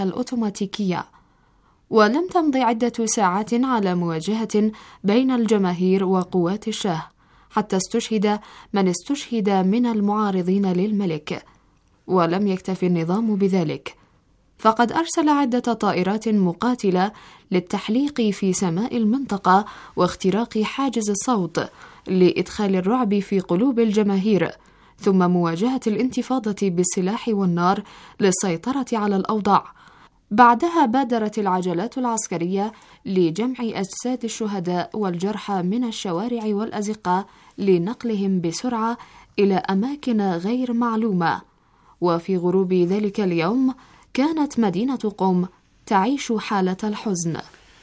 الأوتوماتيكية. ولم تمض عدة ساعات على مواجهة بين الجماهير وقوات الشاه حتى استشهد من استشهد من المعارضين للملك. ولم يكتف النظام بذلك، فقد أرسل عدة طائرات مقاتلة للتحليق في سماء المنطقة واختراق حاجز الصوت لإدخال الرعب في قلوب الجماهير، ثم مواجهة الانتفاضة بالسلاح والنار للسيطرة على الأوضاع. بعدها بادرت العجلات العسكرية لجمع أجساد الشهداء والجرحى من الشوارع والأزقة لنقلهم بسرعة إلى أماكن غير معلومة. وفي غروب ذلك اليوم كانت مدينة قم تعيش حالة الحزن.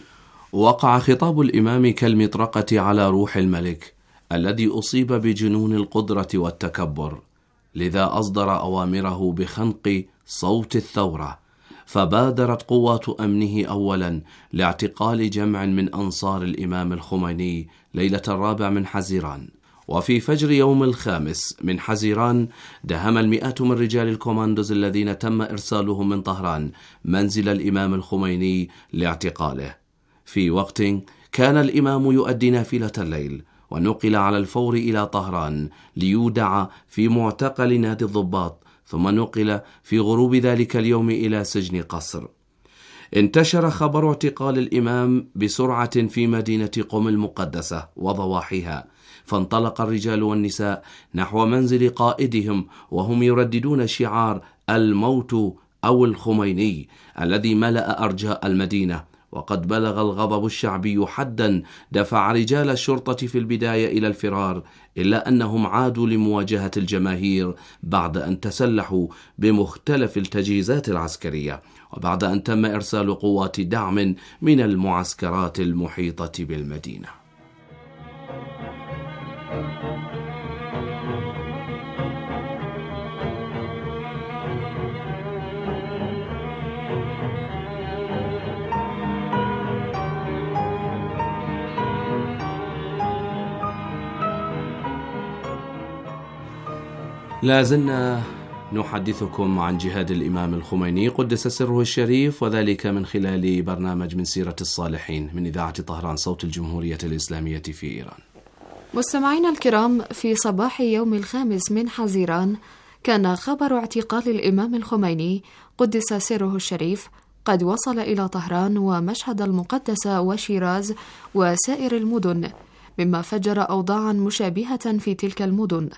وقع خطاب الإمام كالمطرقة على روح الملك الذي أصيب بجنون القدرة والتكبر، لذا أصدر أوامره بخنق صوت الثورة، فبادرت قوات أمنه أولا لاعتقال جمع من أنصار الإمام الخميني ليلة 4 من حزيران. وفي فجر يوم 5 من حزيران دهم 100 من رجال الكوماندوز الذين تم إرسالهم من طهران منزل الإمام الخميني لاعتقاله، في وقت كان الإمام يؤدي نافلة الليل، ونقل على الفور إلى طهران ليودع في معتقل نادي الضباط، ثم نقل في غروب ذلك اليوم إلى سجن قصر. انتشر خبر اعتقال الإمام بسرعة في مدينة قم المقدسة وضواحيها، فانطلق الرجال والنساء نحو منزل قائدهم وهم يرددون شعار الموت أو الخميني الذي ملأ أرجاء المدينة. وقد بلغ الغضب الشعبي حدا دفع رجال الشرطة في البداية إلى الفرار، إلا أنهم عادوا لمواجهة الجماهير بعد أن تسلحوا بمختلف التجهيزات العسكرية، وبعد أن تم إرسال قوات دعم من المعسكرات المحيطة بالمدينة. لازلنا نحدثكم عن جهاد الإمام الخميني قدس سره الشريف، وذلك من خلال برنامج من سيرة الصالحين من إذاعة طهران صوت الجمهورية الإسلامية في إيران. مستمعينا الكرام، في صباح يوم 5 من حزيران كان خبر اعتقال الإمام الخميني قدس سره الشريف قد وصل إلى طهران ومشهد المقدسة وشيراز وسائر المدن، مما فجر أوضاعا مشابهة في تلك المدن.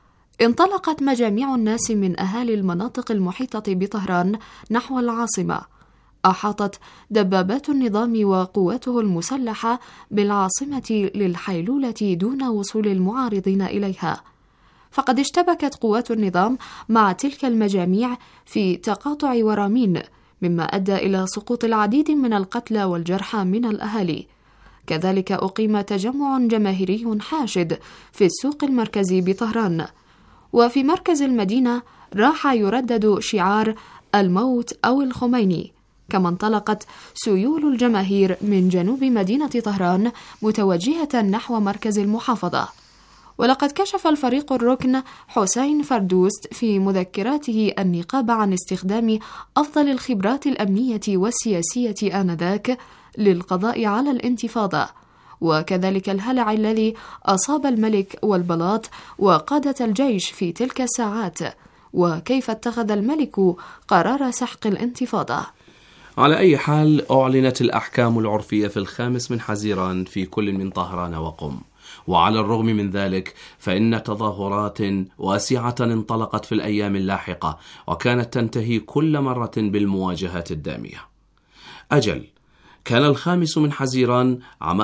انطلقت مجاميع الناس من أهالي المناطق المحيطة بطهران نحو العاصمة. أحاطت دبابات النظام وقواته المسلحة بالعاصمة للحيلولة دون وصول المعارضين إليها، فقد اشتبكت قوات النظام مع تلك المجاميع في تقاطع ورامين، مما أدى إلى سقوط العديد من القتلى والجرحى من الأهالي. كذلك أقيم تجمع جماهيري حاشد في السوق المركزي بطهران، وفي مركز المدينة راح يردد شعار الموت أو الخميني. كما انطلقت سيول الجماهير من جنوب مدينة طهران متوجهة نحو مركز المحافظة. ولقد كشف الفريق الركن حسين فردوست في مذكراته النقاب عن استخدام أفضل الخبرات الأمنية والسياسية آنذاك للقضاء على الانتفاضة، وكذلك الهلع الذي أصاب الملك والبلاط وقادة الجيش في تلك الساعات، وكيف اتخذ الملك قرار سحق الانتفاضة. على أي حال، أعلنت الأحكام العرفية في 5 من حزيران في كل من طهران وقم، وعلى الرغم من ذلك فإن تظاهرات واسعة انطلقت في الأيام اللاحقة، وكانت تنتهي كل مرة بالمواجهات الدامية. أجل، كان 5 من حزيران عام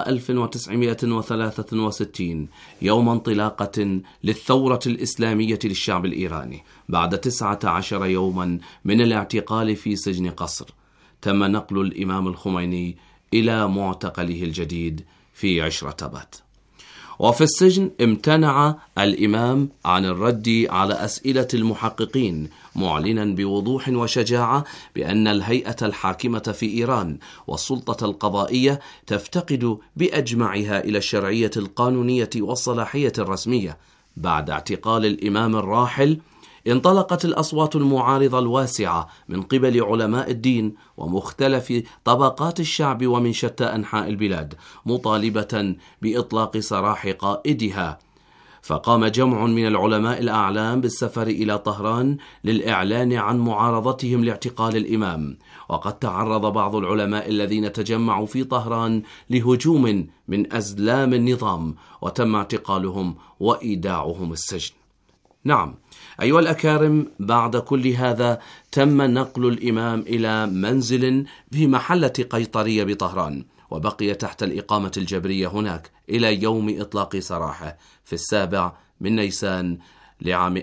1963 يوم انطلاقة للثورة الإسلامية للشعب الإيراني بعد 19 يوما من الاعتقال في سجن قصر. تم نقل الإمام الخميني إلى معتقله الجديد في عشرتبات. وفي السجن امتنع الإمام عن الرد على أسئلة المحققين، معلنا بوضوح وشجاعة بأن الهيئة الحاكمة في إيران والسلطة القضائية تفتقد بأجمعها إلى الشرعية القانونية والصلاحية الرسمية بعد اعتقال الإمام الراحل انطلقت الأصوات المعارضة الواسعة من قبل علماء الدين ومختلف طبقات الشعب ومن شتى أنحاء البلاد، مطالبة بإطلاق سراح قائدها. فقام جمع من العلماء الأعلام بالسفر إلى طهران للإعلان عن معارضتهم لاعتقال الإمام. وقد تعرض بعض العلماء الذين تجمعوا في طهران لهجوم من أزلام النظام، وتم اعتقالهم وإيداعهم السجن. نعم أيها الأكارم، بعد كل هذا تم نقل الإمام إلى منزل في محلة قيطرية بطهران، وبقي تحت الإقامة الجبرية هناك إلى يوم إطلاق سراحه في 7 نيسان لعام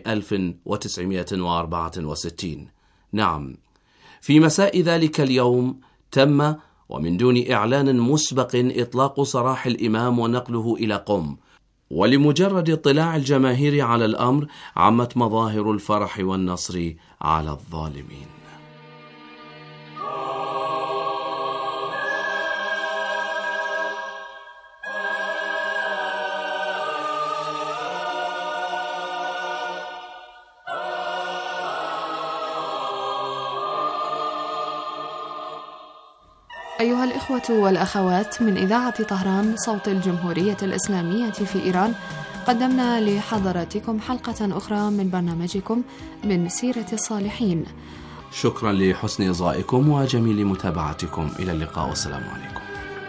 1964. نعم، في مساء ذلك اليوم تم ومن دون إعلان مسبق إطلاق سراح الإمام ونقله إلى قم، ولمجرد اطلاع الجماهير على الأمر عمت مظاهر الفرح والنصر على الظالمين. أيها الإخوة والأخوات، من إذاعة طهران صوت الجمهورية الإسلامية في إيران، قدمنا لحضراتكم حلقة أخرى من برنامجكم من سيرة الصالحين. شكرا لحسن إصغائكم وجميل متابعتكم. إلى اللقاء والسلام عليكم.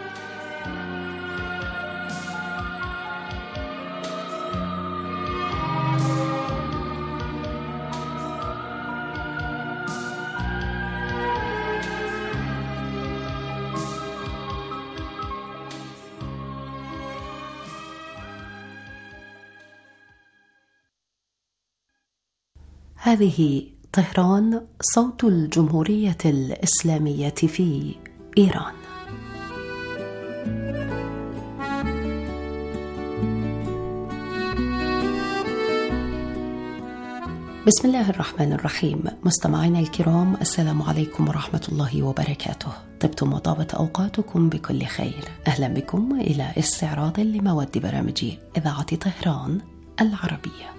هذه طهران صوت الجمهورية الإسلامية في إيران. بسم الله الرحمن الرحيم. مستمعينا الكرام، السلام عليكم ورحمة الله وبركاته. طبتم وطابت أوقاتكم بكل خير. أهلا بكم إلى استعراض لمواد برامج إذاعة طهران العربية.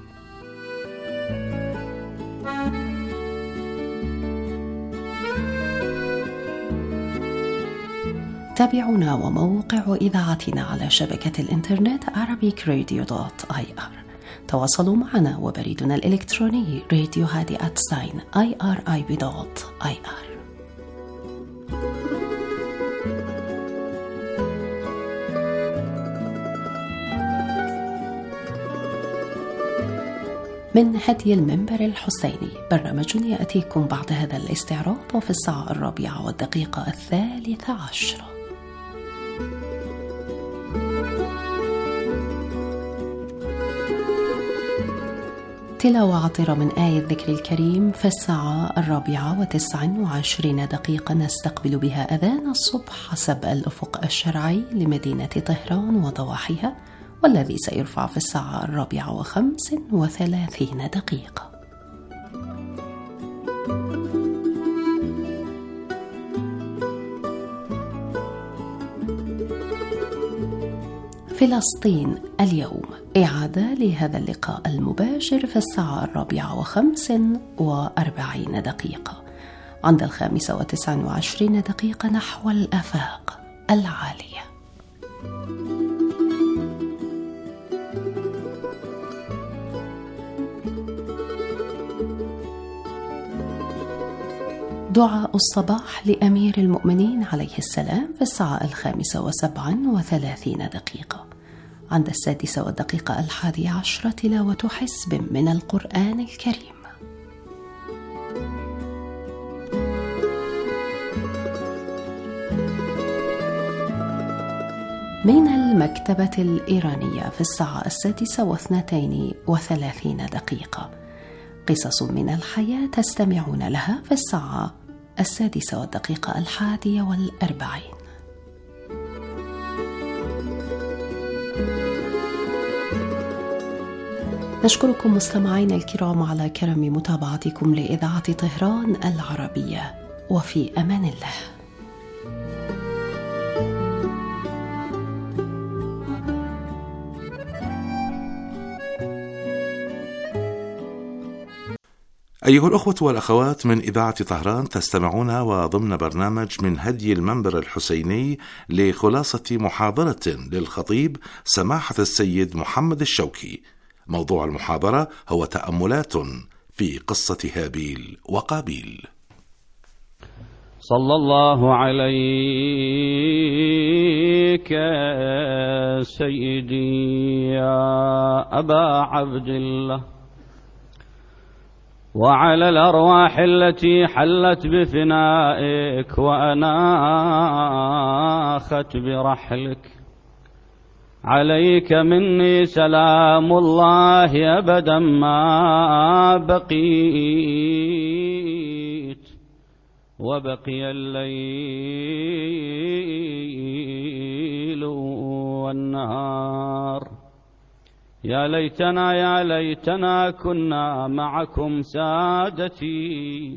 تابعونا وموقع إذاعتنا على شبكة الإنترنت arabikradio.ir. تواصلوا معنا وبريدنا الإلكتروني radiohadi@irib.ir. من هدي المنبر الحسيني، برنامج يأتيكم بعد هذا الاستعراض وفي 4:13. تلاوة عطرة من آية الذكر الكريم في 4:29 نستقبل بها أذان الصبح حسب الأفق الشرعي لمدينة طهران وضواحيها، والذي سيرفع في 4:35. فلسطين اليوم، إعادة لهذا اللقاء المباشر في 4:45. عند 5:29 نحو الآفاق العالية. دعاء الصباح لأمير المؤمنين عليه السلام في 5:37. عند 6:11 تلاوة حزب من القرآن الكريم. من المكتبة الإيرانية في 6:32. قصص من الحياة تستمعون لها في 6:41. نشكركم مستمعينا الكرام على كرم متابعتكم لإذاعة طهران العربية، وفي أمان الله. أيها الأخوة والأخوات من إذاعة طهران، تستمعون وضمن برنامج من هدي المنبر الحسيني لخلاصة محاضرة للخطيب سماحة السيد محمد الشوكي. موضوع المحاضرة هو تأملات في قصة هابيل وقابيل. صلى الله عليك سيدي يا أبا عبد الله، وعلى الأرواح التي حلت بفنائك وأناخت برحلك. عليك مني سلام الله أبدا ما بقيت، وبقي الليل والنهار. يا ليتنا كنا معكم سادتي،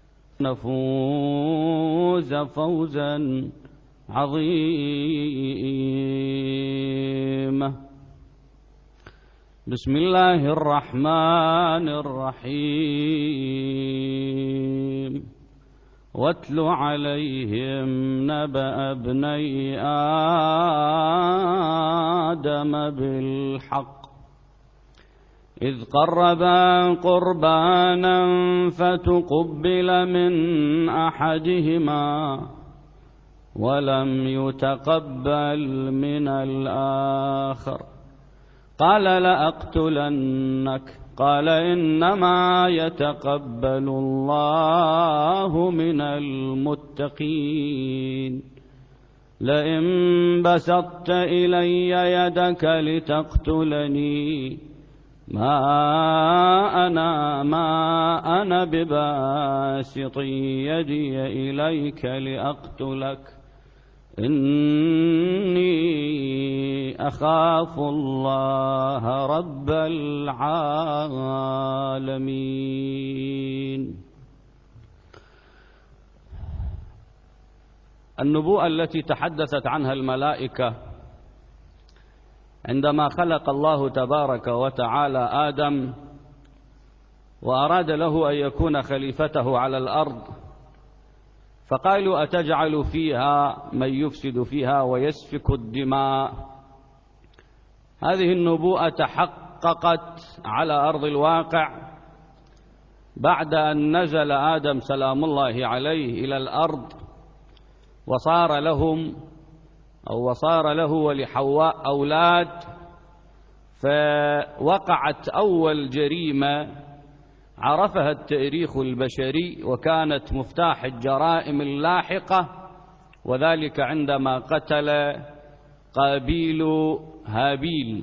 نفوز فوزا عظيما. بسم الله الرحمن الرحيم. واتل عليهم نبأ ابني آدم بالحق، إذ قربا قربانا فتقبل من أحدهما ولم يتقبل من الآخر، قال لأقتلنك، قال إنما يتقبل الله من المتقين. لئن بسطت إلي يدك لتقتلني ما أنا بباسط يدي إليك لأقتلك، إني أخاف الله رب العالمين. النبوءة التي تحدثت عنها الملائكة عندما خلق الله تبارك وتعالى آدم وأراد له أن يكون خليفته على الأرض، فقالوا أتجعل فيها من يفسد فيها ويسفك الدماء. هذه النبوءة تحققت على أرض الواقع بعد أن نزل آدم سلام الله عليه إلى الأرض، وصار له ولحواء أولاد، فوقعت أول جريمة عرفها التاريخ البشري، وكانت مفتاح الجرائم اللاحقة، وذلك عندما قتل قابيل هابيل.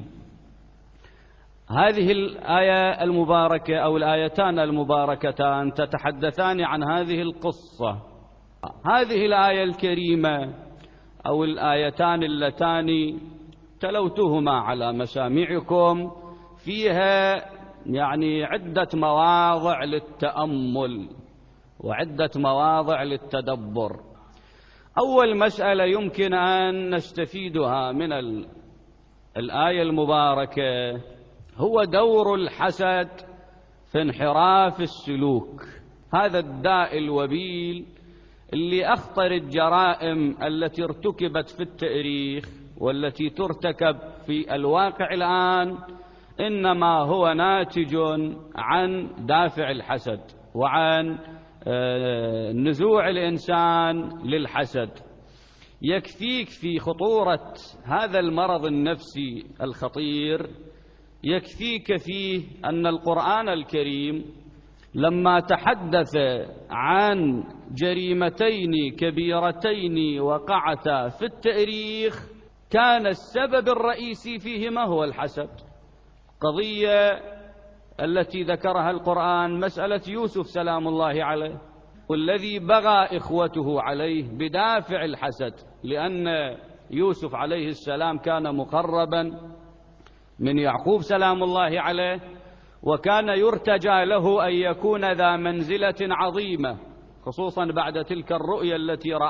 هذه الآية المباركة أو الآيتان المباركتان تتحدثان عن هذه القصة. هذه الآية الكريمة أو الآيتان اللتان تلوتهما على مسامعكم فيها عدة مواضع للتأمل وعدة مواضع للتدبر. أول مسألة يمكن أن نستفيدها من الآية المباركة هو دور الحسد في انحراف السلوك. هذا الداء الوبيل اللي أخطر الجرائم التي ارتكبت في التاريخ والتي ترتكب في الواقع الآن إنما هو ناتج عن دافع الحسد وعن نزوع الإنسان للحسد. يكفيك في خطورة هذا المرض النفسي الخطير، يكفيك فيه أن القرآن الكريم لما تحدث عن جريمتين كبيرتين وقعتا في التاريخ كان السبب الرئيسي فيهما هو الحسد. قضية التي ذكرها القرآن مسألة يوسف سلام الله عليه، والذي بغى إخوته عليه بدافع الحسد، لأن يوسف عليه السلام كان مقربا من يعقوب سلام الله عليه، وكان يرتجى له أن يكون ذا منزلة عظيمة، خصوصا بعد تلك الرؤيا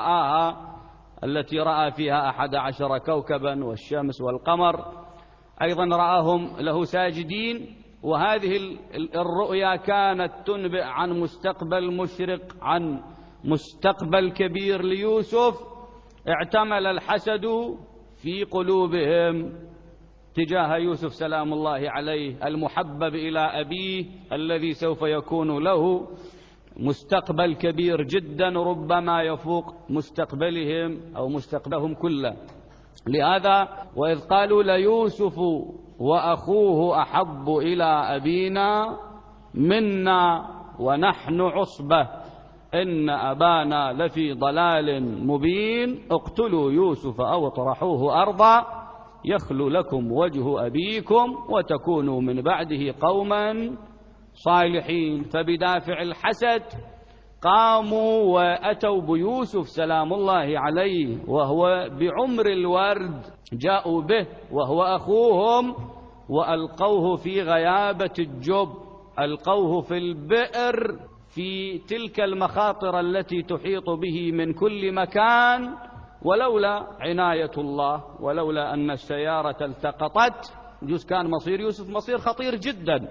التي رأى فيها 11 كوكبا والشمس والقمر، أيضا رآهم له ساجدين، وهذه الرؤيا كانت تنبئ عن مستقبل مشرق، عن مستقبل كبير ليوسف. اعتمل الحسد في قلوبهم تجاه يوسف سلام الله عليه المحبب إلى أبيه الذي سوف يكون له مستقبل كبير جدا ربما يفوق مستقبلهم أو مستقبلهم كله. لهذا وإذ قالوا ليوسف وأخوه أحب إلى أبينا منا ونحن عصبة إن أبانا لفي ضلال مبين اقتلوا يوسف أو اطرحوه أرضا يخل لكم وجه أبيكم وتكونوا من بعده قوما صالحين. فبدافع الحسد قاموا وأتوا بيوسف سلام الله عليه وهو بعمر الورد، جاءوا به وهو أخوهم وألقوه في غيابة الجب، ألقوه في البئر في تلك المخاطر التي تحيط به من كل مكان، ولولا عناية الله ولولا أن السيارة التقطت يجوز كان مصير يوسف مصير خطير جدا.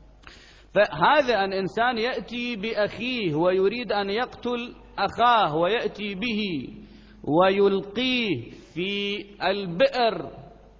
فهذا أن إنسان يأتي بأخيه ويريد أن يقتل أخاه ويأتي به ويلقيه في البئر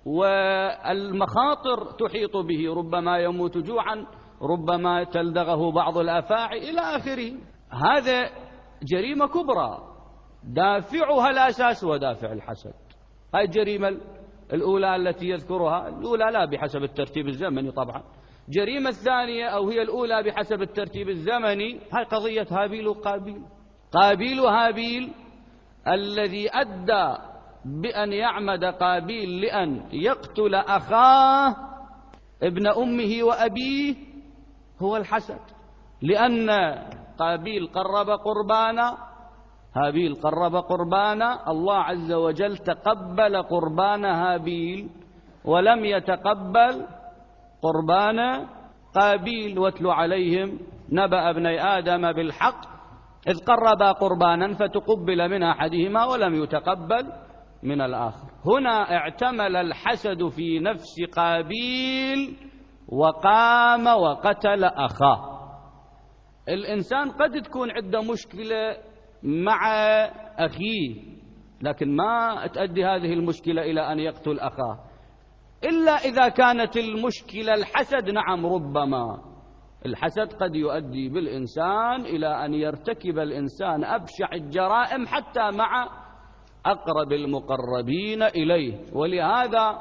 والمخاطر تحيط به، ربما يموت جوعا، ربما تلدغه بعض الأفاعي إلى آخره. هذا جريمة كبرى دافعها الأساس ودافع الحسد. هذه الجريمة الأولى التي يذكرها، الأولى لا بحسب الترتيب الزمني طبعا، جريمة الثانية أو هي الأولى بحسب الترتيب الزمني هاي قضية هابيل وقابيل. قابيل وهابيل الذي أدى بأن يعمد قابيل لأن يقتل أخاه ابن أمه وأبيه هو الحسد، لأن قابيل قرب قربانا، هابيل قرب قربانا، الله عز وجل تقبل قربان هابيل ولم يتقبل قربان قابيل. واتل عليهم نبأ ابني آدم بالحق إذ قربا قربانا فتقبل من أحدهما ولم يتقبل من الآخر. هنا اعتمل الحسد في نفس قابيل وقام وقتل أخاه. الإنسان قد تكون عنده مشكلة مع أخيه لكن ما تؤدي هذه المشكلة إلى أن يقتل أخاه، إلا إذا كانت المشكلة الحسد. نعم، ربما الحسد قد يؤدي بالإنسان إلى أن يرتكب الإنسان أبشع الجرائم حتى مع أقرب المقربين إليه. ولهذا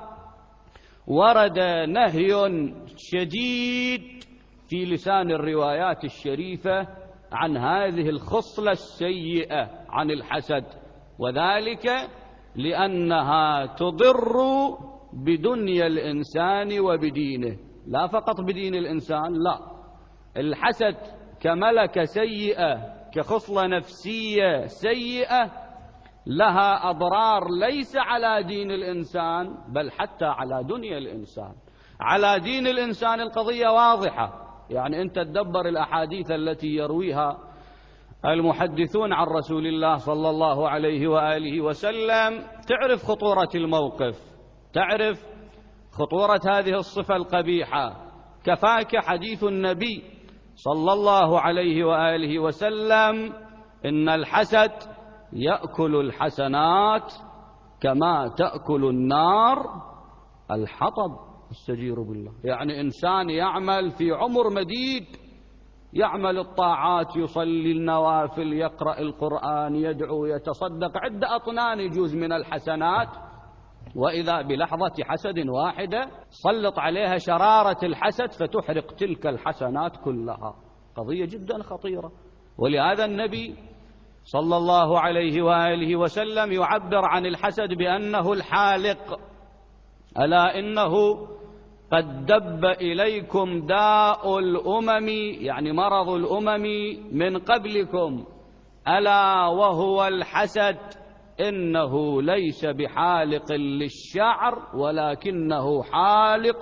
ورد نهي شديد في لسان الروايات الشريفة عن هذه الخصلة السيئة عن الحسد، وذلك لأنها تضر بدنيا الإنسان وبدينه، لا فقط بدين الإنسان، لا، الحسد كملكة سيئة كخصلة نفسية سيئة لها أضرار ليس على دين الإنسان بل حتى على دنيا الإنسان. على دين الإنسان القضية واضحة، يعني أنت تدبر الأحاديث التي يرويها المحدثون عن رسول الله صلى الله عليه وآله وسلم تعرف خطورة الموقف، تعرف خطورة هذه الصفة القبيحة. كفاك حديث النبي صلى الله عليه وآله وسلم إن الحسد يأكل الحسنات كما تأكل النار الحطب، استجير بالله. يعني إنسان يعمل في عمر مديد، يعمل الطاعات، يصلي النوافل، يقرأ القرآن، يدعو، يتصدق، عدة أطنان يجوز من الحسنات، وإذا بلحظة حسد واحدة سلط عليها شرارة الحسد فتحرق تلك الحسنات كلها. قضية جدا خطيرة. ولهذا النبي صلى الله عليه وآله وسلم يعبر عن الحسد بأنه الحالق. ألا إنه قد دب إليكم داء الأمم، يعني مرض الأمم من قبلكم، ألا وهو الحسد، إنه ليس بحالق للشعر ولكنه حالق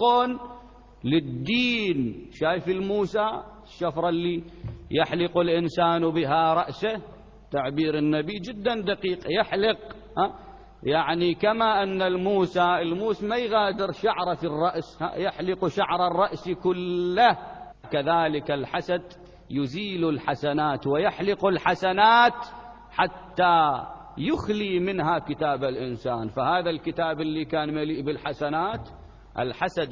للدين. شايف الموسى الشفرة اللي يحلق الإنسان بها رأسه، تعبير النبي جدا دقيق، يحلق يعني كما أن الموس ما يغادر شعره في الرأس، يحلق شعر الرأس كله، كذلك الحسد يزيل الحسنات ويحلق الحسنات حتى يخلي منها كتاب الإنسان. فهذا الكتاب اللي كان مليء بالحسنات الحسد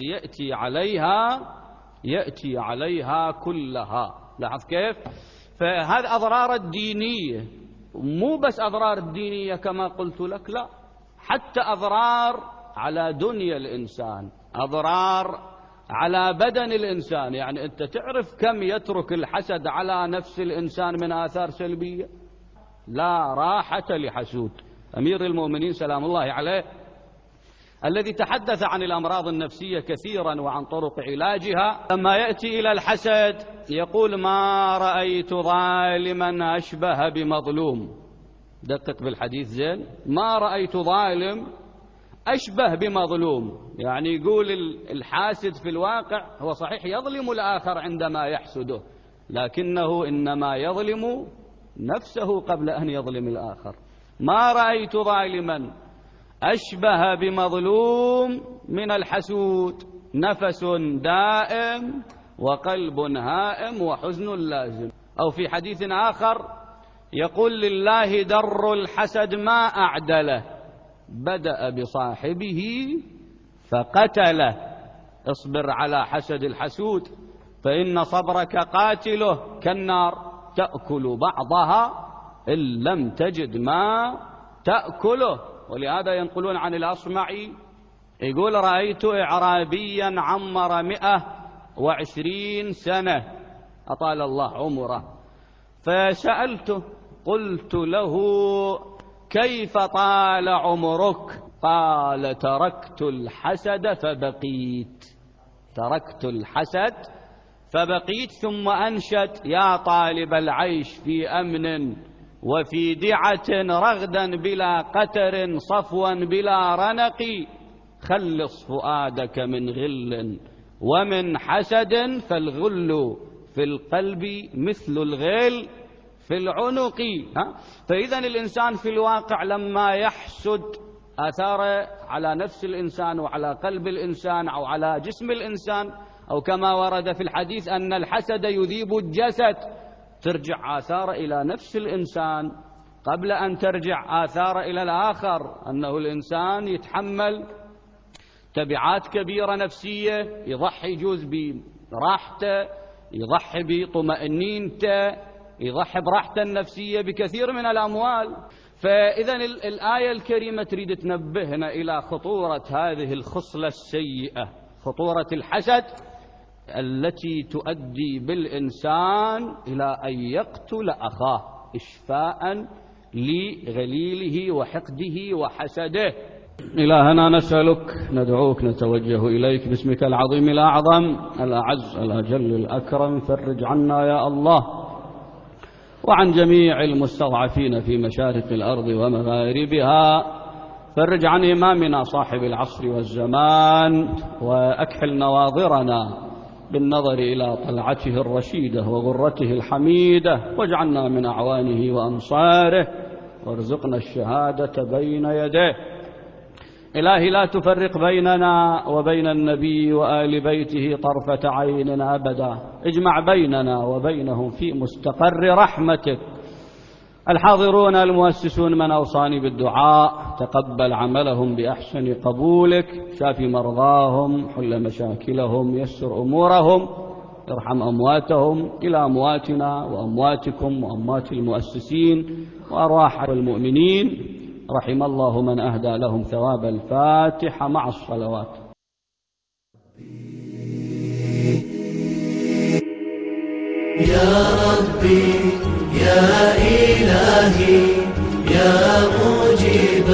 يأتي عليها كلها. لاحظ كيف؟ فهذه أضرار الدينية، مو بس أضرار الدينية كما قلت لك، لا، حتى أضرار على دنيا الإنسان، أضرار على بدن الإنسان. يعني أنت تعرف كم يترك الحسد على نفس الإنسان من آثار سلبية؟ لا راحة لحسود. أمير المؤمنين سلام الله عليه الذي تحدث عن الأمراض النفسية كثيرا وعن طرق علاجها، لما يأتي إلى الحسد يقول: ما رأيت ظالما أشبه بمظلوم. دقق بالحديث زين، ما رأيت ظالم أشبه بمظلوم. يعني يقول الحاسد في الواقع هو صحيح يظلم الآخر عندما يحسده، لكنه إنما يظلم نفسه قبل أن يظلم الآخر. ما رأيت ظالما أشبه بمظلوم من الحسود، نفس دائم وقلب هائم وحزن لازم. أو في حديث آخر يقول: لله در الحسد ما أعدله، بدأ بصاحبه فقتله. اصبر على حسد الحسود، فإن صبرك قاتله كالنار تأكل بعضها إن لم تجد ما تأكله. ولهذا ينقلون عن الأصمعي يقول: رأيت إعرابيا عمر 120 سنة أطال الله عمره، فسألته قلت له: كيف طال عمرك؟ قال: تركت الحسد فبقيت. تركت الحسد فبقيت. ثم أنشد: يا طالب العيش في أمن وفي دعة، رغدا بلا قتر صفوا بلا رنق، خلص فؤادك من غل ومن حسد، فالغل في القلب مثل الغيل في العنق. فإذا الإنسان في الواقع لما يحسد آثاره على نفس الإنسان وعلى قلب الإنسان أو على جسم الإنسان، أو كما ورد في الحديث أن الحسد يذيب الجسد، ترجع آثار إلى نفس الإنسان قبل أن ترجع آثار إلى الآخر. أنه الإنسان يتحمل تبعات كبيرة نفسية، يضحي يجوز براحته، يضحي بطمأنينته، يضحي براحته النفسية بكثير من الأموال. فإذا الآية الكريمة تريد تنبهنا إلى خطورة هذه الخصلة السيئة، خطورة الحسد التي تؤدي بالإنسان إلى أن يقتل أخاه إشفاء لغليله وحقده وحسده. إلهنا نسألك، ندعوك، نتوجه إليك باسمك العظيم الأعظم الأعز الأجل الأكرم، فرج عنا يا الله وعن جميع المستضعفين في مشارق الأرض ومغاربها. فرج عن إمامنا صاحب العصر والزمان، وأكحل نواظرنا بالنظر إلى طلعته الرشيدة وغرته الحميدة، واجعلنا من أعوانه وأنصاره، وارزقنا الشهادة بين يديه. إلهي لا تفرق بيننا وبين النبي وآل بيته طرفة عين أبدا، اجمع بيننا وبينهم في مستقر رحمتك. الحاضرون المؤسسون من أوصاني بالدعاء، تقبل عملهم بأحسن قبولك، شافي مرضاهم، حل مشاكلهم، يسر أمورهم، ارحم أمواتهم. إلى أمواتنا وأمواتكم وأموات المؤسسين وأرواح المؤمنين، رحم الله من أهدى لهم ثواب الفاتحة مع الصلوات. يا ربي يا إلهي يا مجيب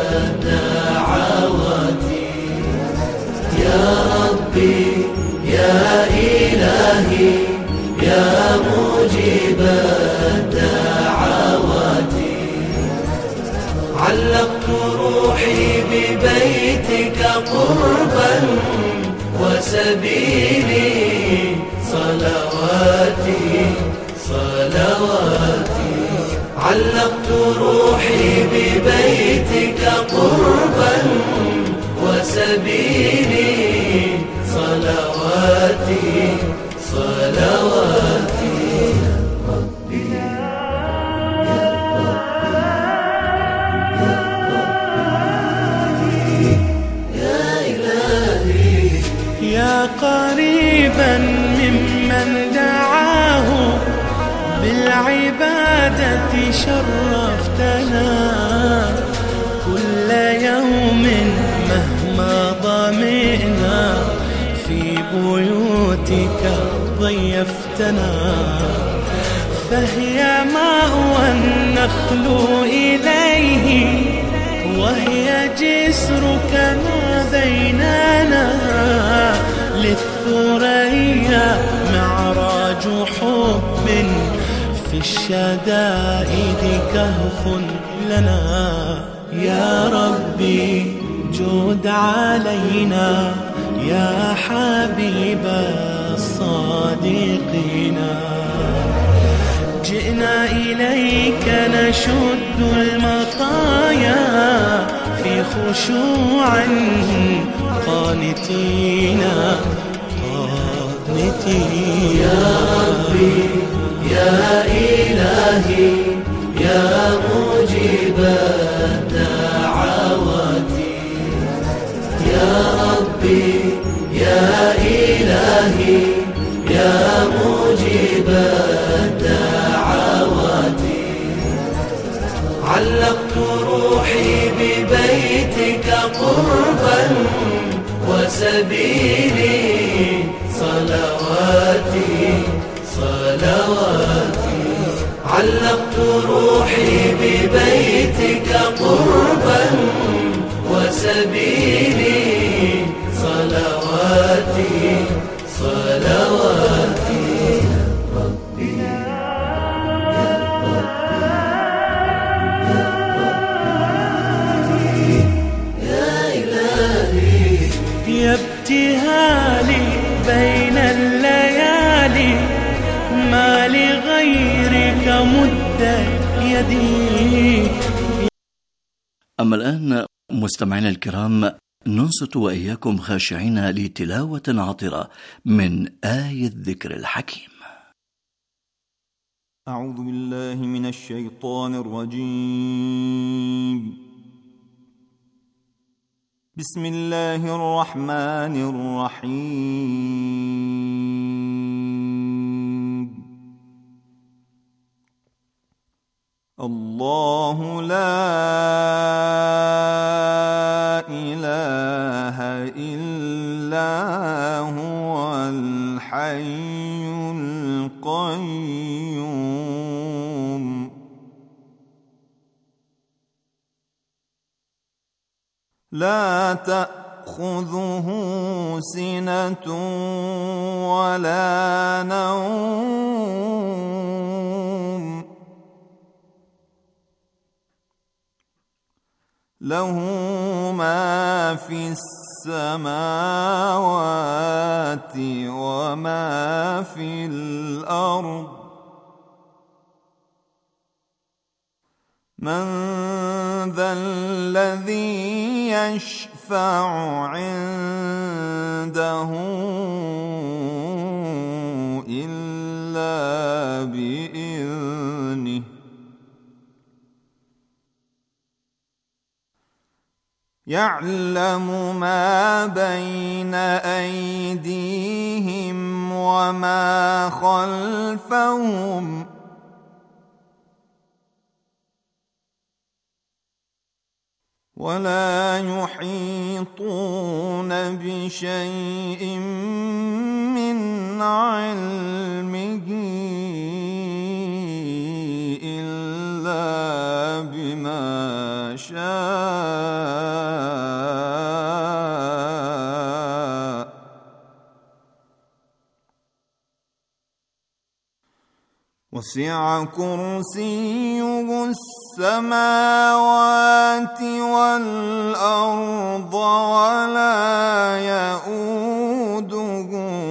الدعوات، يا ربي يا إلهي يا مجيب الدعوات، علقت روحي ببيتك قربا وسبيلي صلواتي صلواتي، علقت روحي ببيتك قربا وسبيلي صلواتي صلواتي يا ربي يا إلهي يا قريبا ممن دعاه بالعبادة شرفتنا كل يوم مهما ضمئنا في بيوتك ضيفتنا فهي مأوى النخل إليه وهي جسرك ما بيننا للثريا معراج حب في الشدائد كهف لنا يا ربي جود علينا يا حبيب الصادقين جئنا إليك نشد المطايا في خشوع قانتين يا ربي يا إلهي يا مجيب الدعوات يا ربي يا إلهي يا مجيب الدعوات علقت روحي ببيتك قربا وسبيلي صلواتي صلواتي علقت روحي ببيتك قربا وسبيلي صلواتي صلواتي يا ربي يا إلهي يا ابتهالي بين الليالي ما لغيرك مدت يدي. أما الآن مستمعينا الكرام ننصت وإياكم خاشعين لتلاوة عطرة من آية الذكر الحكيم. أعوذ بالله من الشيطان الرجيم. بسم الله الرحمن الرحيم. الله لا إله إلا هو الحي القيوم لا تأخذه سنة ولا نوم له ما في السماوات وما في الأرض من ذا الذي يشفع عنده إلا بإذنه يعلم ما بين أيديهم وما خلفهم ولا يحيطون بشيء من علمه إلا بما شاء وسع كرسيه السماوات والأرض ولا يؤوده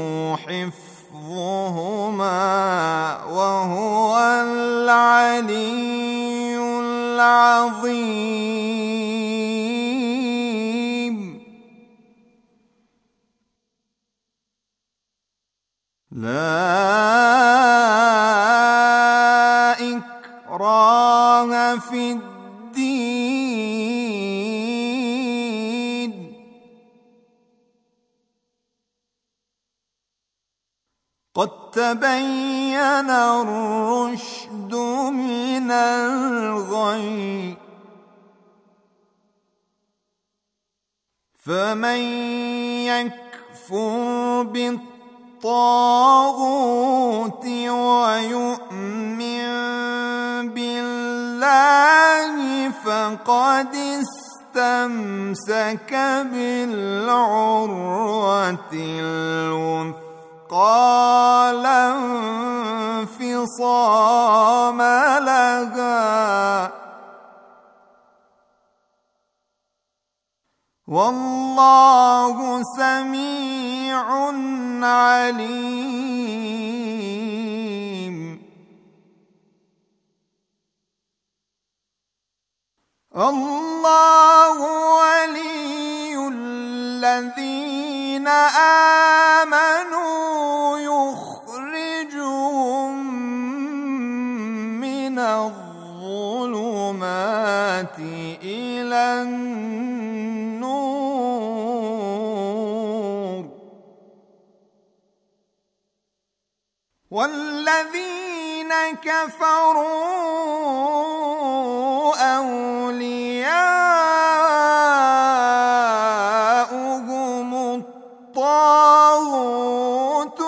حفظهما وهو العلي العظيم. لا إكراه في الدين قد تبين الرشد من الغي فمن يكفر بالطاغوت ويؤمن بالله فقد استمسك بالعروة الوثقى لا انفصام لها والله سميع عليم. الله ولي الذين آمنوا يخرجهم من الظلمات إلى النور والذين كفروا أولياؤهم الطاغوت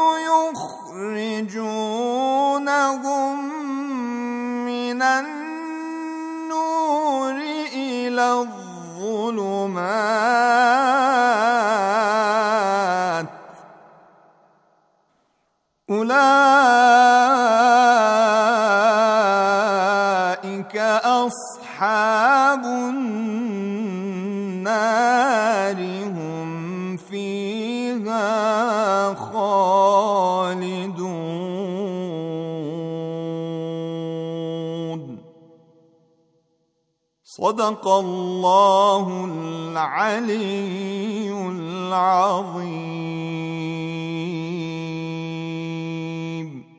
يخرجونهم من النور إلى الظلمات أولئك أصحاب النار هم فيها خالدون. صدق الله العلي العظيم.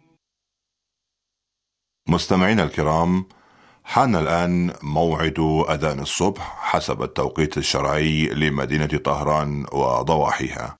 مستمعينا الكرام، حان الآن موعد أذان الصبح حسب التوقيت الشرعي لمدينة طهران وضواحيها.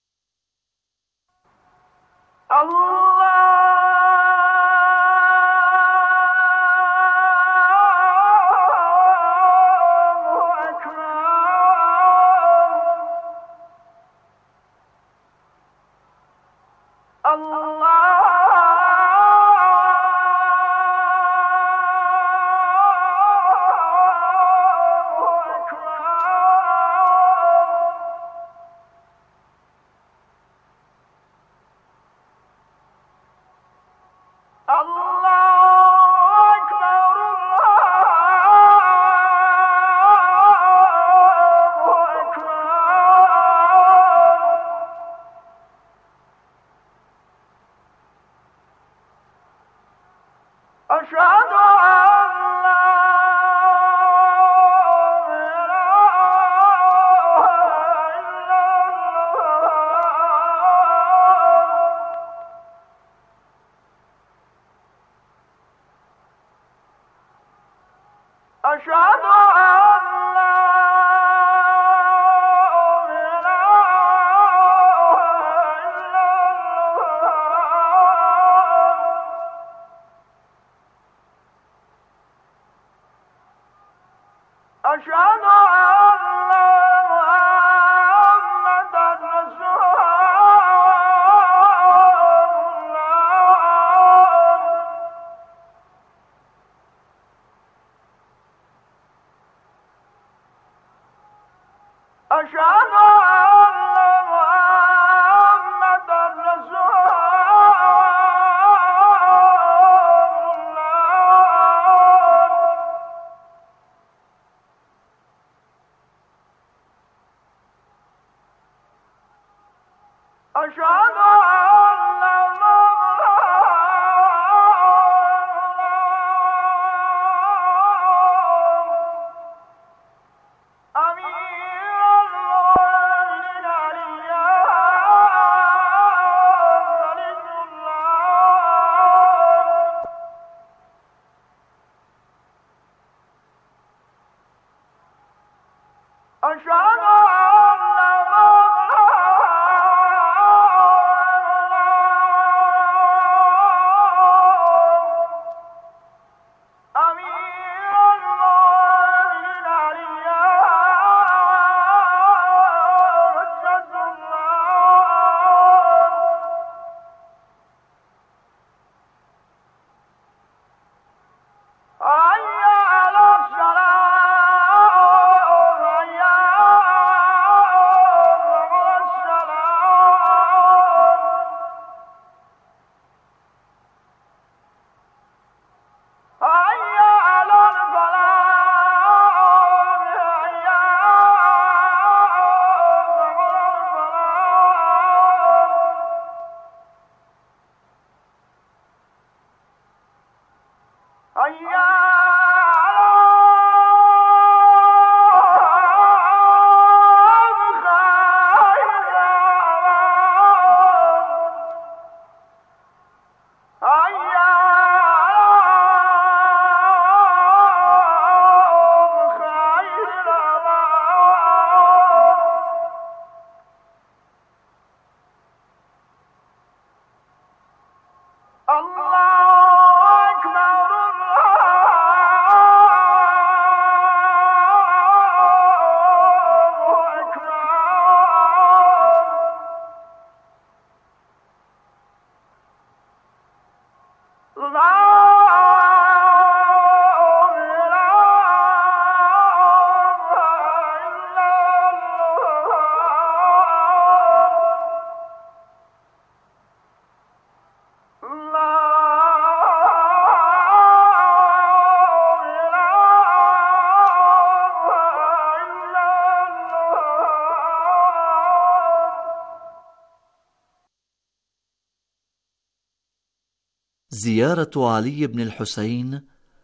زيارة علي بن الحسين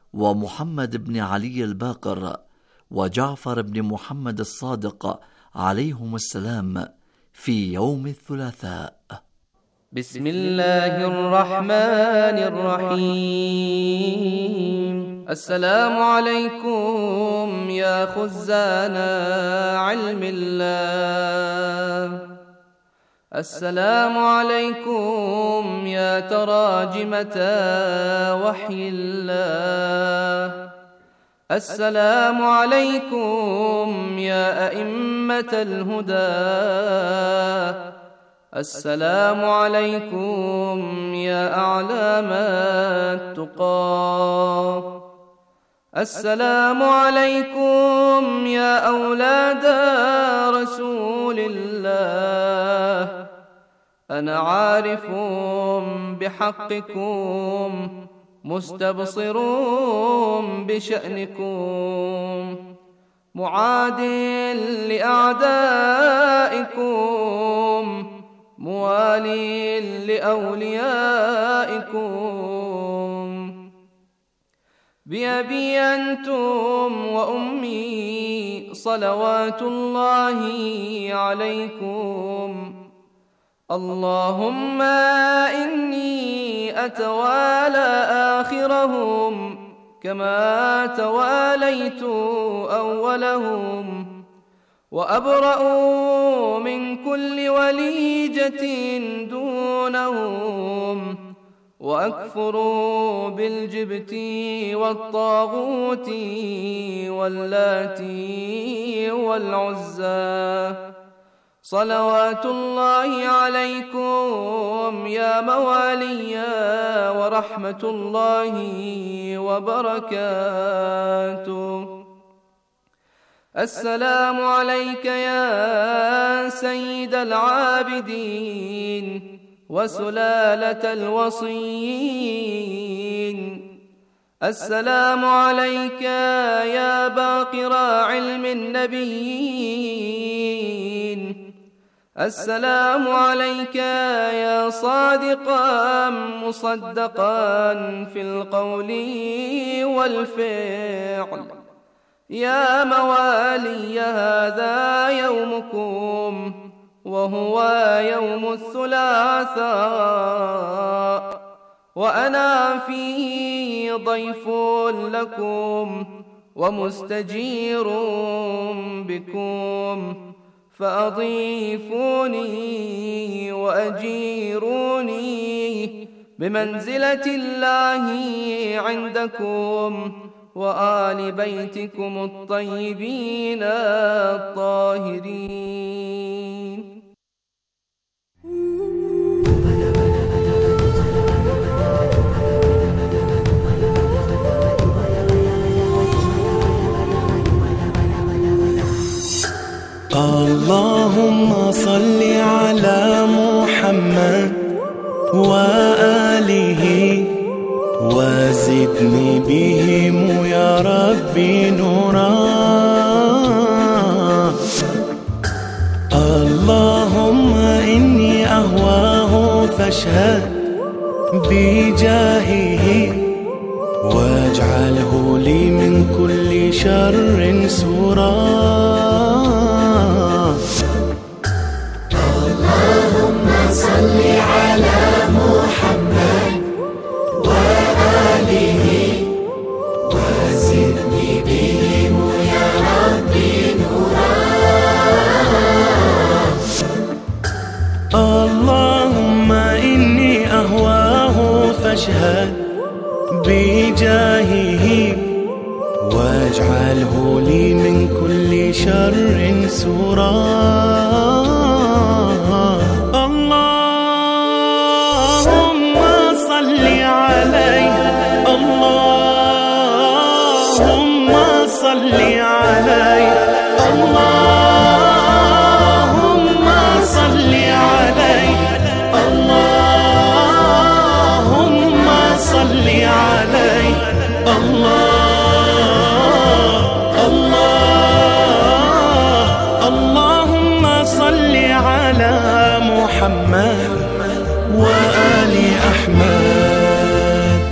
ومحمد بن علي الباقر وجعفر بن محمد الصادق عليهم السلام في يوم الثلاثاء. بسم الله الرحمن الرحيم. السلام عليكم يا خزان علم الله، السلام عليكم يا تراجمة وحي الله، السلام عليكم يا أئمة الهدى، السلام عليكم يا أعلام التقى، السلام عليكم يا أولاد رسول الله، أنا عارف بحقكم مستبصر بشأنكم، معاد لأعدائكم موالي لأوليائكم، بأبي أنتم وأمي صلوات الله عليكم. اللهم إني أتوالى آخرهم كما تواليت أولهم، وأبرأ من كل وليجة دونهم، وأكفر بالجبت والطاغوت واللات والعزى. صلوات الله عليكم يا موالي ورحمة الله وبركاته. السلام عليك يا سيد العابدين وسلالة الوصيين، السلام عليك يا باقر علم النبيين، السلام عليك يا صادقا مصدقا في القول والفعل. يا موالي هذا يومكم وهو يوم الثلاثاء، وأنا فيه ضيف لكم ومستجير بكم فأضيفوني وأجيروني بمنزلة الله عندكم وآل بيتكم الطيبين الطاهرين. اللهم صل على محمد وآله وزدني بهم يا ربي نورا. اللهم إني أهواه فاشهد بجاهه واجعله لي من كل شر سورا. اللهم صل على محمد وآله وزدني بهم يا ربي نورا. اللهم إني أهواه فاشهد بجاهه واجعله لي من كل شر سورا. اللهم صل عليه اللهم صل عليه اللهم صل عليه اللهم صل عليه اللهم صل على محمد وآل أحمد.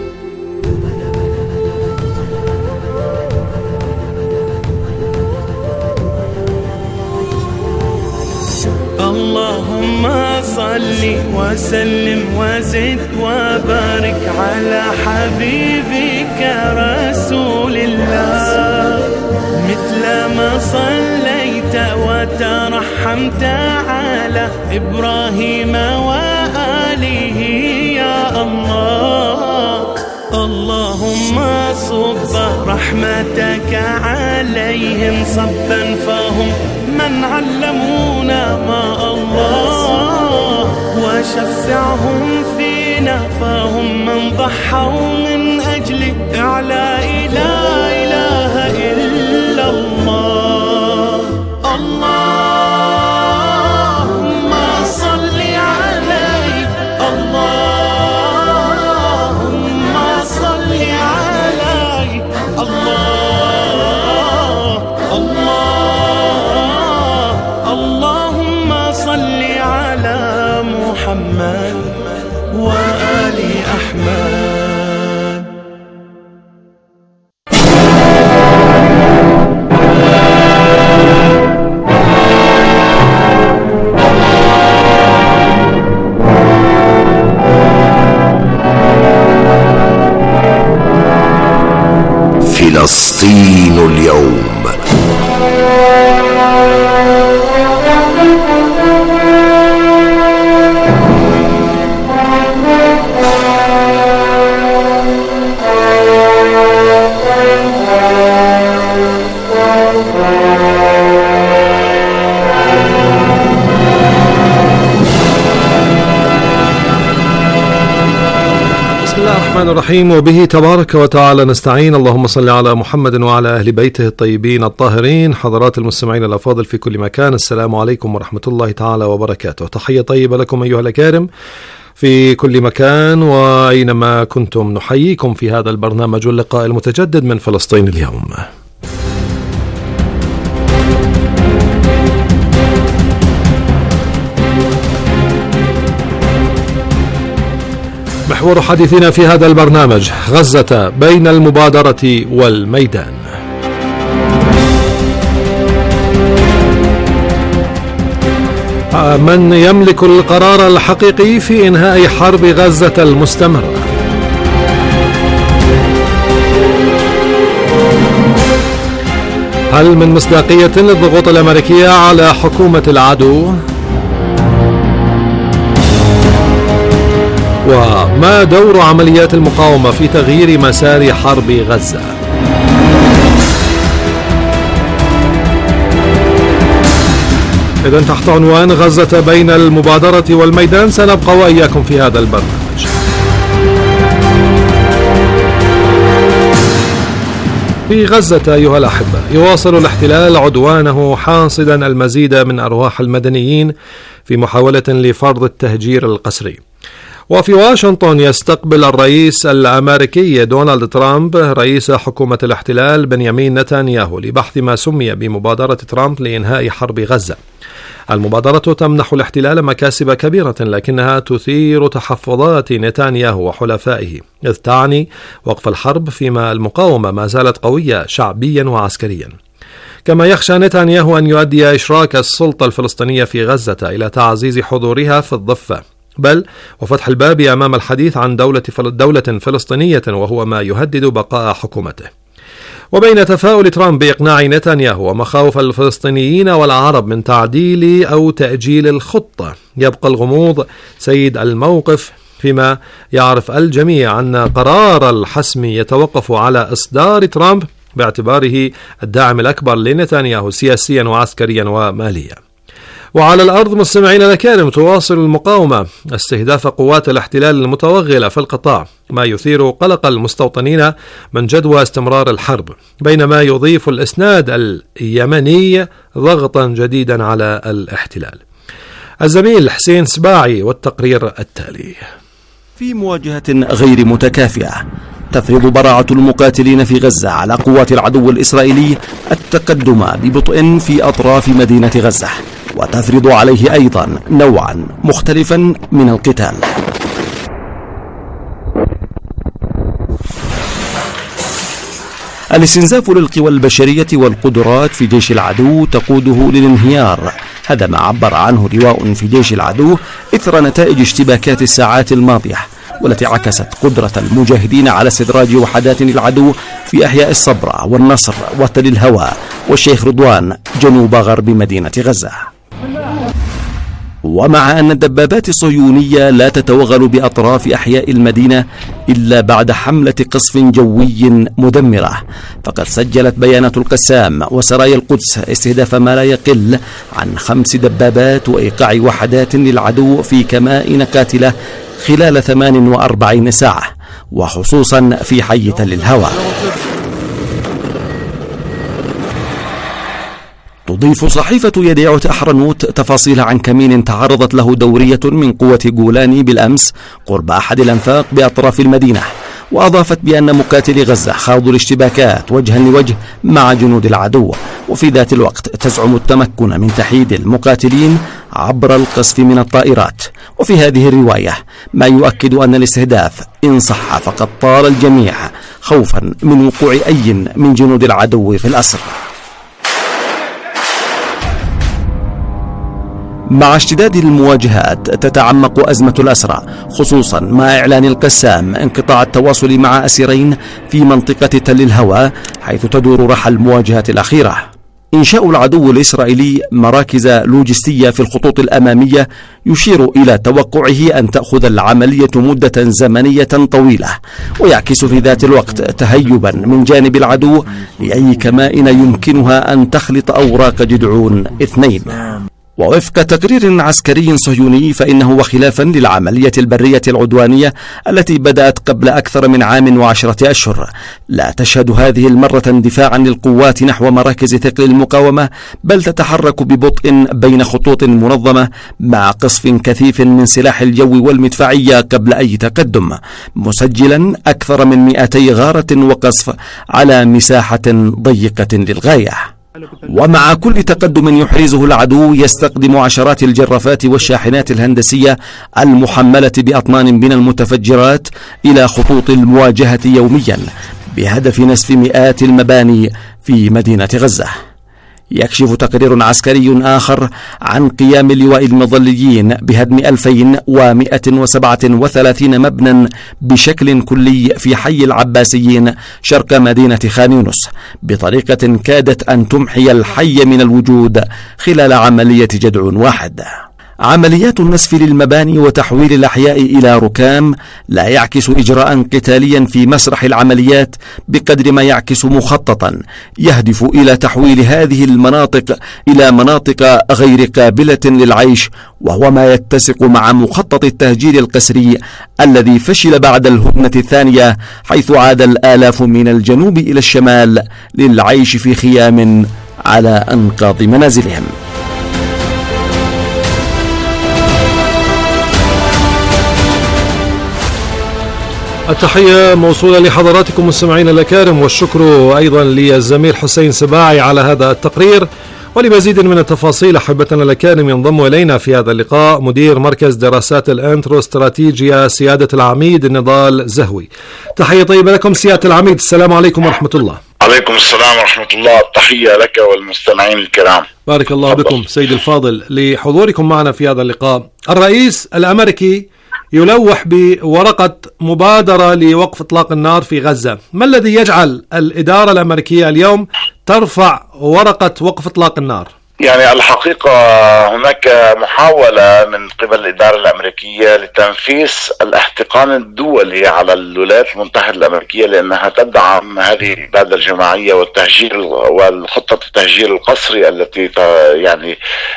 اللهم صل وسلم وزد وبارك على حبيبك رسول الله مثل ما صليت وترحمت على إبراهيم وآله يا الله. اللهم صب رحمتك عليهم صبا فهم من علمونا ما الله وشفعهم فينا فهم من ضحوا من أجل إعلاء لا إله إلا الله. اللهم صل عليه اللهم صل عليه اللهم صل على محمد وآل أحمد. فلسطين اليوم. الرحمن الرحيم. وبه تبارك وتعالى نستعين. اللهم صل على محمد وعلى أهل بيته الطيبين الطاهرين. حضرات المستمعين الأفاضل في كل مكان، السلام عليكم ورحمة الله تعالى وبركاته. تحية طيبة لكم أيها الأكارم في كل مكان وأينما كنتم. نحييكم في هذا البرنامج واللقاء المتجدد من فلسطين اليوم. محور حديثنا في هذا البرنامج: غزة بين المبادرة والميدان. من يملك القرار الحقيقي في إنهاء حرب غزة المستمرة؟ هل من مصداقية للضغوط الأمريكية على حكومة العدو؟ وما دور عمليات المقاومة في تغيير مسار حرب غزة؟ إذن تحت عنوان غزة بين المبادرة والميدان سنبقى وإياكم في هذا البرنامج. في غزة أيها الأحبة، يواصل الاحتلال عدوانه حاصدا المزيد من أرواح المدنيين في محاولة لفرض التهجير القسري. وفي واشنطن يستقبل الرئيس الأمريكي دونالد ترامب رئيس حكومة الاحتلال بنيامين نتنياهو لبحث ما سمي بمبادرة ترامب لإنهاء حرب غزة. المبادرة تمنح الاحتلال مكاسب كبيرة، لكنها تثير تحفظات نتنياهو وحلفائه، إذ تعني وقف الحرب فيما المقاومة ما زالت قوية شعبيا وعسكريا. كما يخشى نتنياهو أن يؤدي إشراك السلطة الفلسطينية في غزة إلى تعزيز حضورها في الضفة، بل وفتح الباب أمام الحديث عن دولة فلسطينية، وهو ما يهدد بقاء حكومته. وبين تفاؤل ترامب بإقناع نتنياهو ومخاوف الفلسطينيين والعرب من تعديل أو تأجيل الخطة، يبقى الغموض سيد الموقف، فيما يعرف الجميع أن قرار الحسم يتوقف على إصدار ترامب باعتباره الداعم الأكبر لنتنياهو سياسيا وعسكريا وماليا. وعلى الأرض مستمعين الأكارم، تواصل المقاومة استهداف قوات الاحتلال المتوغلة في القطاع، ما يثير قلق المستوطنين من جدوى استمرار الحرب، بينما يضيف الإسناد اليمني ضغطا جديدا على الاحتلال. الزميل حسين سباعي والتقرير التالي. في مواجهة غير متكافئة تفرض براعة المقاتلين في غزة على قوات العدو الإسرائيلي التقدم ببطء في أطراف مدينة غزة، وتفرض عليه أيضا نوعا مختلفا من القتال. الاستنزاف للقوى البشرية والقدرات في جيش العدو تقوده للانهيار، هذا ما عبر عنه لواء في جيش العدو إثر نتائج اشتباكات الساعات الماضية، والتي عكست قدرة المجاهدين على استدراج وحدات العدو في أحياء الصبرة والنصر وتل الهوى والشيخ رضوان جنوب غرب مدينة غزة. ومع أن الدبابات الصهيونية لا تتوغل بأطراف أحياء المدينة إلا بعد حملة قصف جوي مدمرة، فقد سجلت بيانات القسام وسرايا القدس استهداف ما لا يقل عن 5 دبابات وإيقاع وحدات للعدو في كمائن قاتلة خلال 48 ساعة، وخصوصا في حي تل الهوى. تضيف صحيفة يديع أحرنوت تفاصيل عن كمين تعرضت له دورية من قوة جولاني بالأمس قرب أحد الأنفاق بأطراف المدينة، وأضافت بأن مقاتلي غزة خاضوا الاشتباكات وجها لوجه مع جنود العدو، وفي ذات الوقت تزعم التمكن من تحييد المقاتلين عبر القصف من الطائرات. وفي هذه الرواية ما يؤكد أن الاستهداف إن صح فقد طال الجميع خوفا من وقوع أي من جنود العدو في الأسر. مع اشتداد المواجهات تتعمق أزمة الأسرى، خصوصا مع إعلان القسام انقطاع التواصل مع أسيرين في منطقة تل الهوى حيث تدور رحى المواجهات الأخيرة. إنشاء العدو الإسرائيلي مراكز لوجستية في الخطوط الأمامية يشير إلى توقعه أن تأخذ العملية مدة زمنية طويلة، ويعكس في ذات الوقت تهيبا من جانب العدو لأي كمائن يمكنها أن تخلط أوراق جدعون 2. ووفق تقرير عسكري صهيوني فإنه وخلافا للعملية البرية العدوانية التي بدأت قبل أكثر من عام و10 أشهر، لا تشهد هذه المرة اندفاعا للقوات نحو مراكز ثقل المقاومة، بل تتحرك ببطء بين خطوط منظمة مع قصف كثيف من سلاح الجو والمدفعية قبل أي تقدم، مسجلا أكثر من 200 غارة وقصف على مساحة ضيقة للغاية. ومع كل تقدم يحرزه العدو يستخدم عشرات الجرافات والشاحنات الهندسية المحملة بأطنان من المتفجرات إلى خطوط المواجهة يوميا بهدف نسف مئات المباني في مدينة غزة. يكشف تقرير عسكري آخر عن قيام لواء المظليين بهدم 2137 مبنى بشكل كلي في حي العباسيين شرق مدينة خان يونس بطريقة كادت أن تمحي الحي من الوجود خلال عملية جدع واحد. عمليات النسف للمباني وتحويل الأحياء إلى ركام لا يعكس إجراء قتاليا في مسرح العمليات بقدر ما يعكس مخططا يهدف إلى تحويل هذه المناطق إلى مناطق غير قابلة للعيش، وهو ما يتسق مع مخطط التهجير القسري الذي فشل بعد الهدنة الثانية، حيث عاد الآلاف من الجنوب إلى الشمال للعيش في خيام على أنقاض منازلهم. التحية موصولة لحضراتكم مستمعينا الأكارم، والشكر أيضا للزميل حسين سباعي على هذا التقرير. ولمزيد من التفاصيل أحبتنا الأكارم ينضم إلينا في هذا اللقاء مدير مركز دراسات الأنتروستراتيجيا سيادة العميد نضال زهوي. تحية طيبة لكم سيادة العميد، السلام عليكم ورحمة الله. عليكم السلام ورحمة الله، التحية لك والمستمعين الكرام. بارك الله بكم سيد الفاضل لحضوركم معنا في هذا اللقاء. الرئيس الأمريكي يلوح بورقة مبادرة لوقف إطلاق النار في غزة، ما الذي يجعل الإدارة الأمريكية اليوم ترفع ورقة وقف إطلاق النار؟ يعني الحقيقة هناك محاولة من قبل الإدارة الأمريكية لتنفيس الاحتقان الدولي على الولايات المتحدة الأمريكية، لأنها تدعم هذه الإبادة الجماعية والتهجير والخطة التهجير القسري التي يعني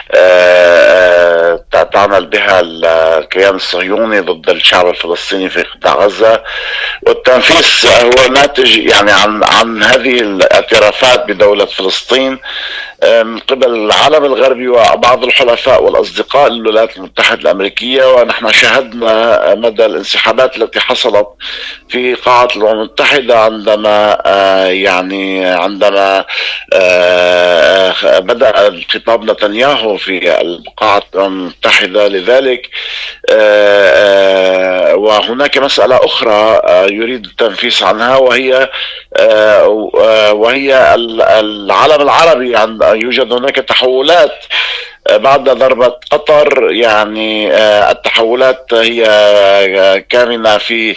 تعمل بها الكيان الصهيوني ضد الشعب الفلسطيني في قطاع غزة. والتنفيس هو ناتج يعني عن هذه الاعترافات بدولة فلسطين من قبل العالم الغربي وبعض الحلفاء والأصدقاء للولايات المتحدة الأمريكية. ونحن شاهدنا مدى الانسحابات التي حصلت في قاعة الأمم المتحدة عندما بدأ خطاب نتنياهو في قاعة الأمم المتحدة. لذلك وهناك مسألة أخرى يريد التنفيس عنها، وهي العالم العربي. يوجد هناك تحولات بعد ضربة قطر، يعني التحولات هي كامنة في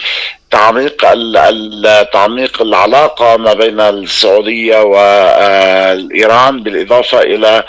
تعميق العلاقة ما بين السعودية والإيران، بالإضافة إلى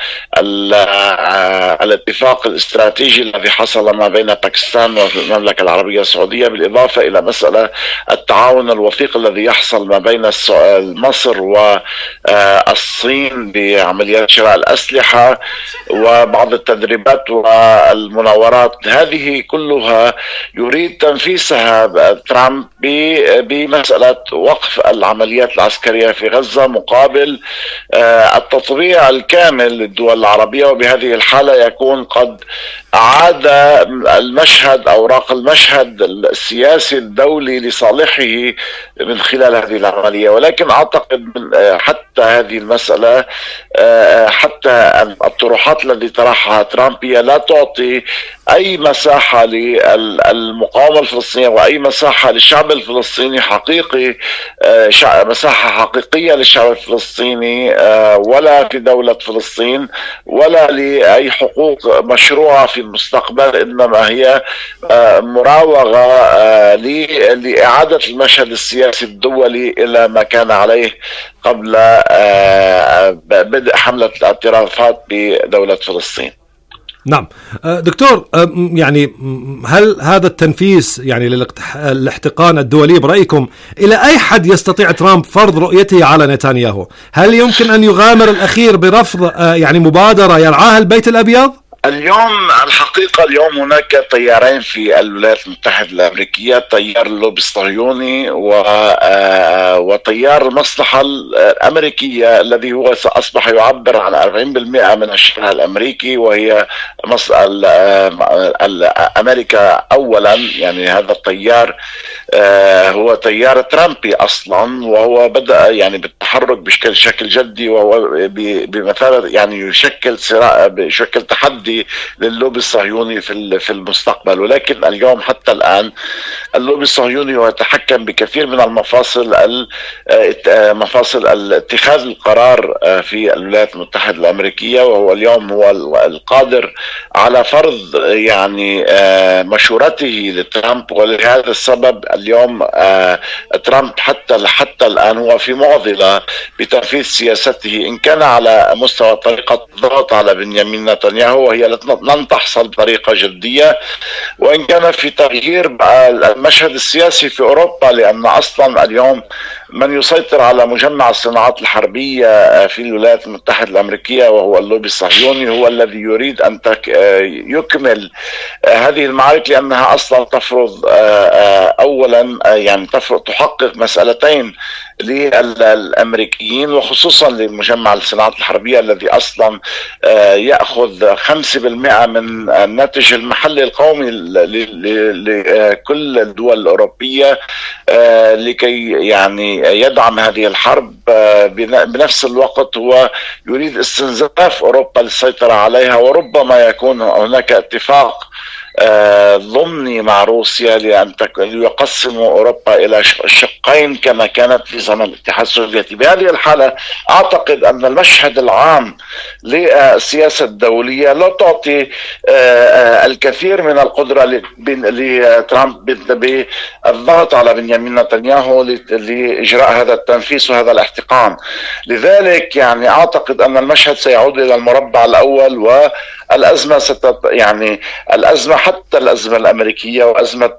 الاتفاق الاستراتيجي الذي حصل ما بين باكستان والمملكة العربية السعودية، بالإضافة إلى مسألة التعاون الوثيق الذي يحصل ما بين مصر والصين بعمليات شراء الأسلحة وبعض التدريبات والمناورات. هذه كلها يريد تنفيسها ترامب بمسألة وقف العمليات العسكرية في غزة مقابل التطبيع الكامل للدول العربية. وبهذه الحالة يكون قد أعاد المشهد أوراق المشهد السياسي الدولي لصالحه من خلال هذه العملية. ولكن أعتقد حتى هذه المسألة، حتى الطروحات التي طرحها ترامب هي لا تعطي أي مساحة للمقاومة الفلسطينية وأي مساحة للشعب الفلسطيني حقيقي، مساحة حقيقية للشعب الفلسطيني، ولا في دولة فلسطين، ولا لأي حقوق مشروعة في المستقبل، إنما هي مراوغة لإعادة المشهد السياسي الدولي إلى ما كان عليه قبل بدء حملة الاعترافات بدولة فلسطين. نعم دكتور، يعني هل هذا التنفيس يعني للاحتقان الدولي برأيكم إلى أي حد يستطيع ترامب فرض رؤيته على نتنياهو؟ هل يمكن أن يغامر الأخير برفض يعني مبادرة يرعاها البيت الأبيض؟ اليوم هناك تيارين في الولايات المتحدة الأمريكية، تيار اللوبي الصهيوني وتيار المصلحة الأمريكية الذي هو أصبح يعبر عن 40% من الشعب الأمريكي، وهي أمريكا أولا. يعني هذا التيار هو تيار ترامبي أصلا، وهو بدأ يعني بالتحرك بشكل جدي، وهو بمثابة يعني يشكل تحدي لللوبي الصهيوني في المستقبل. ولكن اليوم حتى الآن اللوبي الصهيوني هو يتحكم بكثير من مفاصل اتخاذ القرار في الولايات المتحدة الأمريكية، وهو اليوم هو القادر على فرض يعني مشورته لترامب. ولهذا السبب اليوم ترامب حتى الآن هو في معضلة بتنفيذ سياسته، إن كان على مستوى طريقة الضغط على بنيامين نتنياهو وهي لن تحصل بطريقة جدية، وإن كان في تغيير المشهد السياسي في أوروبا، لأن أصلا اليوم من يسيطر على مجمع الصناعات الحربية في الولايات المتحدة الأمريكية وهو اللوبي الصهيوني هو الذي يريد أن يكمل هذه المعارك، لأنها أصلا تفرض أولا يعني تحقق مسألتين للأمريكيين، وخصوصا لمجمع الصناعات الحربية الذي أصلا يأخذ 5% من الناتج المحلي القومي لكل الدول الأوروبية، لكي يعني يدعم هذه الحرب. بنفس الوقت هو يريد استنزاف أوروبا للسيطرة عليها، وربما يكون هناك اتفاق ضمني مع روسيا ليقسموا أوروبا إلى شقين كما كانت في زمن الاتحاد السوفيتي. بهذه الحالة أعتقد أن المشهد العام للسياسة الدولية لا تعطي الكثير من القدرة لترامب بالضغط على بنيامين نتنياهو لإجراء هذا التنفيذ وهذا الاحتقان. لذلك يعني أعتقد أن المشهد سيعود إلى المربع الأول، والأزمة الأزمة حتى الأزمة الأمريكية وأزمة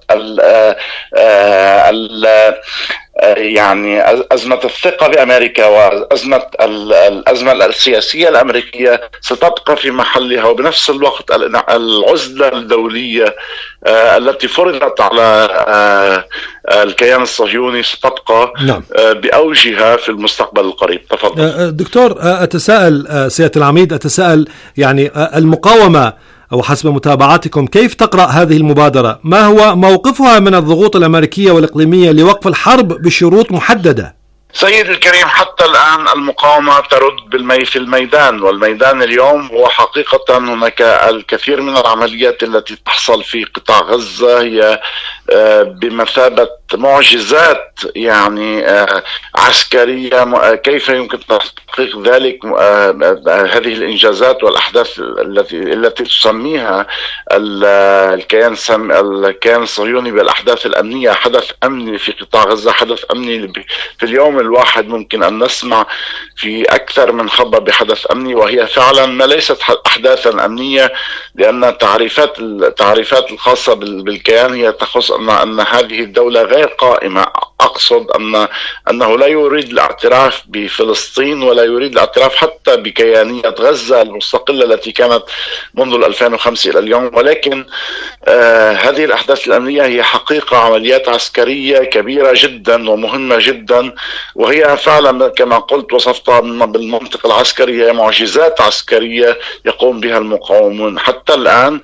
يعني أزمة الثقة بأمريكا الأزمة السياسية الأمريكية ستبقى في محلها، وبنفس الوقت العزلة الدولية التي فرضت على الكيان الصهيوني ستبقى بأوجها في المستقبل القريب. تفضل دكتور. أتساءل سيادة العميد، يعني المقاومة أو حسب متابعتكم كيف تقرأ هذه المبادرة؟ ما هو موقفها من الضغوط الأمريكية والإقليمية لوقف الحرب بشروط محددة؟ سيد الكريم، حتى الآن المقاومة ترد في الميدان، والميدان اليوم هو حقيقة هناك الكثير من العمليات التي تحصل في قطاع غزة هي بمثابة معجزات يعني عسكرية. كيف يمكن تحقيق ذلك؟ هذه الإنجازات والأحداث التي تسميها الكيان الصهيوني بالأحداث الأمنية، حدث أمني في قطاع غزة، حدث أمني في اليوم الواحد ممكن أن نسمع في أكثر من خبر بحدث أمني، وهي فعلا ما ليست أحداثا أمنية، لأن التعريفات الخاصة بالكيان هي تخص أن هذه الدولة غير قائمة. أقصد أنه لا يريد الاعتراف بفلسطين ولا يريد الاعتراف حتى بكيانية غزة المستقلة التي كانت منذ 2005 إلى اليوم. ولكن هذه الأحداث الأمنية هي حقيقة عمليات عسكرية كبيرة جدا ومهمة جدا، وهي فعلا كما قلت وصفتها بالمنطق العسكري هي معجزات عسكرية يقوم بها المقاومون. حتى الآن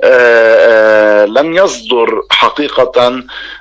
لم يصدر حقيقة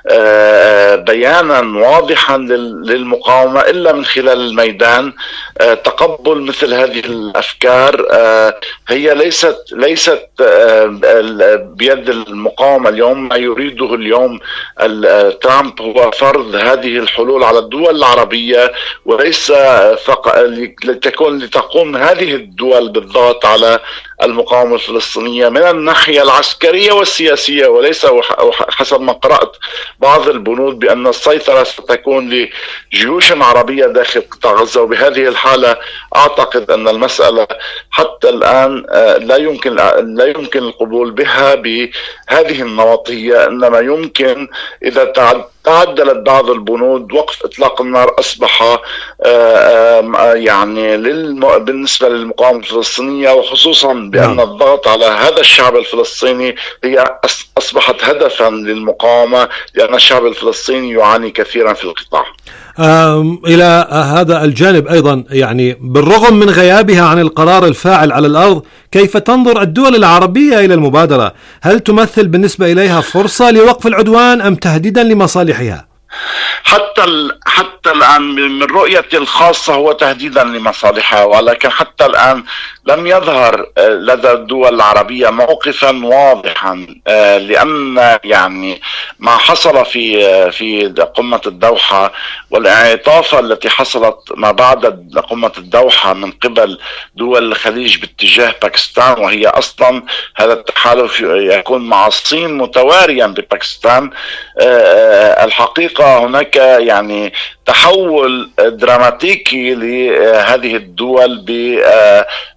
بيانا واضحا للمقاومة إلا من خلال الميدان. تقبل مثل هذه الأفكار هي ليست بيد المقاومة اليوم. ما يريده اليوم ترامب هو فرض هذه الحلول على الدول العربية، وليس فقط لتقوم هذه الدول بالضغط على المقاومة الفلسطينية من الناحية العسكرية والسياسية، وليس حسب ما قرأت بعض البنود بأن السيطرة ستكون لجيوش عربية داخل قطاع غزة. وبهذه الحالة أعتقد أن المسألة حتى الآن لا يمكن القبول بها بهذه النمطية، إنما يمكن إذا تعدلت بعض البنود وقف إطلاق النار أصبح يعني بالنسبة للمقاومة الفلسطينية، وخصوصا بأن الضغط على هذا الشعب الفلسطيني هي أصبحت هدفا للمقاومة، لأن الشعب الفلسطيني يعاني كثيرا في القطاع. إلى هذا الجانب أيضا، يعني بالرغم من غيابها عن القرار الفاعل على الأرض، كيف تنظر الدول العربية إلى المبادرة؟ هل تمثل بالنسبة إليها فرصة لوقف العدوان أم تهديدا لمصالحها؟ حتى الآن من رؤيتي الخاصة هو تهديدا لمصالحها، ولكن حتى الآن لم يظهر لدى الدول العربية موقفا واضحا، لأن يعني ما حصل في قمة الدوحة والانعطافة التي حصلت ما بعد قمة الدوحة من قبل دول الخليج باتجاه باكستان، وهي أصلا هذا التحالف يكون مع الصين متواريا بباكستان. الحقيقة هناك يعني تحول دراماتيكي لهذه الدول